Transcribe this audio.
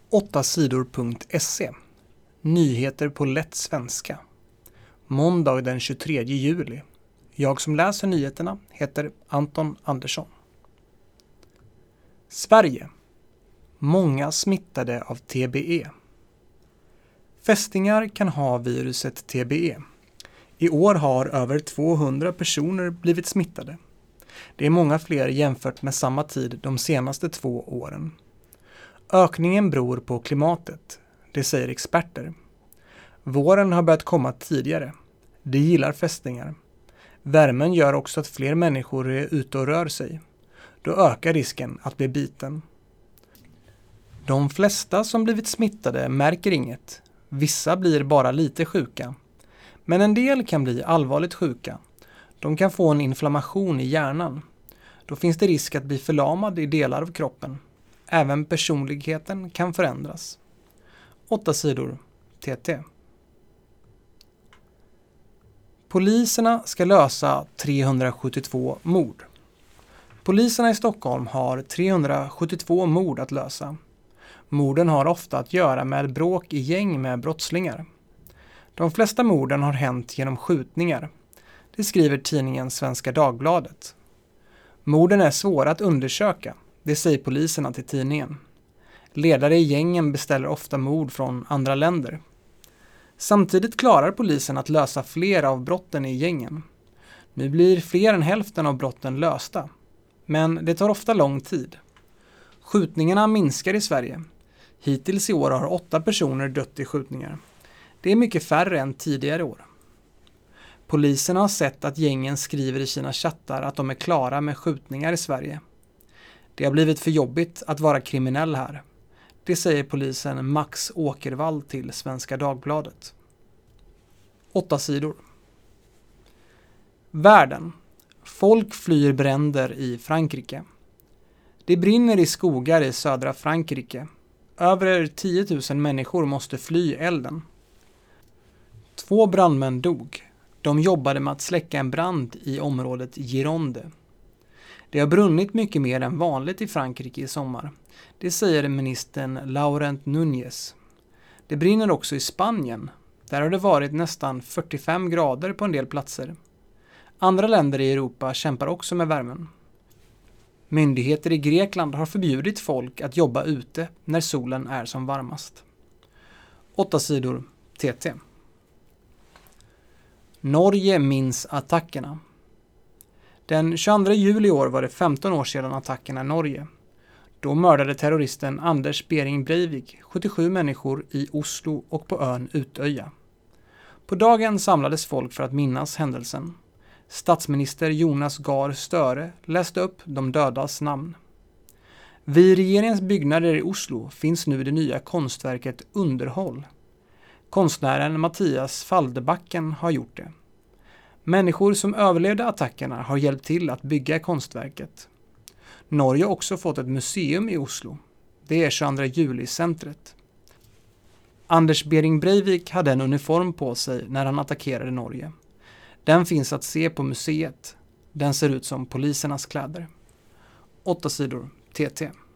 8sidor.se. Nyheter på lätt svenska. Måndag den 23 juli. Jag som läser nyheterna heter Anton Andersson. Sverige. Många smittade av TBE. Fästingar kan ha viruset TBE. I år har över 200 personer blivit smittade. Det är många fler jämfört med samma tid de senaste 2 åren. Ökningen beror på klimatet, det säger experter. Våren har börjat komma tidigare. Det gillar fästingar. Värmen gör också att fler människor är ute och rör sig. Då ökar risken att bli biten. De flesta som blivit smittade märker inget. Vissa blir bara lite sjuka. Men en del kan bli allvarligt sjuka. De kan få en inflammation i hjärnan. Då finns det risk att bli förlamad i delar av kroppen. Även personligheten kan förändras. 8 sidor TT. Poliserna ska lösa 372 mord. Poliserna i Stockholm har 372 mord att lösa. Morden har ofta att göra med bråk i gäng med brottslingar. De flesta morden har hänt genom skjutningar. Det skriver tidningen Svenska Dagbladet. Morden är svåra att undersöka, det säger poliserna till tidningen. Ledare i gängen beställer ofta mord från andra länder. Samtidigt klarar polisen att lösa flera av brotten i gängen. Nu blir fler än hälften av brotten lösta. Men det tar ofta lång tid. Skjutningarna minskar i Sverige. Hittills i år har 8 personer dött i skjutningar. Det är mycket färre än tidigare år. Polisen har sett att gängen skriver i sina chattar att de är klara med skjutningar i Sverige. Det har blivit för jobbigt att vara kriminell här. Det säger polisen Max Åkervall till Svenska Dagbladet. 8 sidor. Världen. Folk flyr bränder i Frankrike. Det brinner i skogar i södra Frankrike. Över 10 000 människor måste fly elden. 2 brandmän dog. De jobbade med att släcka en brand i området Gironde. Det har brunnit mycket mer än vanligt i Frankrike i sommar. Det säger ministern Laurent Nunez. Det brinner också i Spanien. Där har det varit nästan 45 grader på en del platser. Andra länder i Europa kämpar också med värmen. Myndigheter i Grekland har förbjudit folk att jobba ute när solen är som varmast. 8 sidor TT. Norge minns attackerna. Den 22 juli i år var det 15 år sedan attackerna i Norge. Då mördade terroristen Anders Behring Breivik 77 människor i Oslo och på ön Utöja. På dagen samlades folk för att minnas händelsen. Statsminister Jonas Gahr Støre läste upp de dödas namn. Vid regeringens byggnader i Oslo finns nu det nya konstverket Underhåll. Konstnären Mattias Faldebacken har gjort det. Människor som överlevde attackerna har hjälpt till att bygga konstverket. Norge har också fått ett museum i Oslo. Det är 22 juli-centret. Anders Behring Breivik hade en uniform på sig när han attackerade Norge. Den finns att se på museet. Den ser ut som polisernas kläder. 8 sidor TT.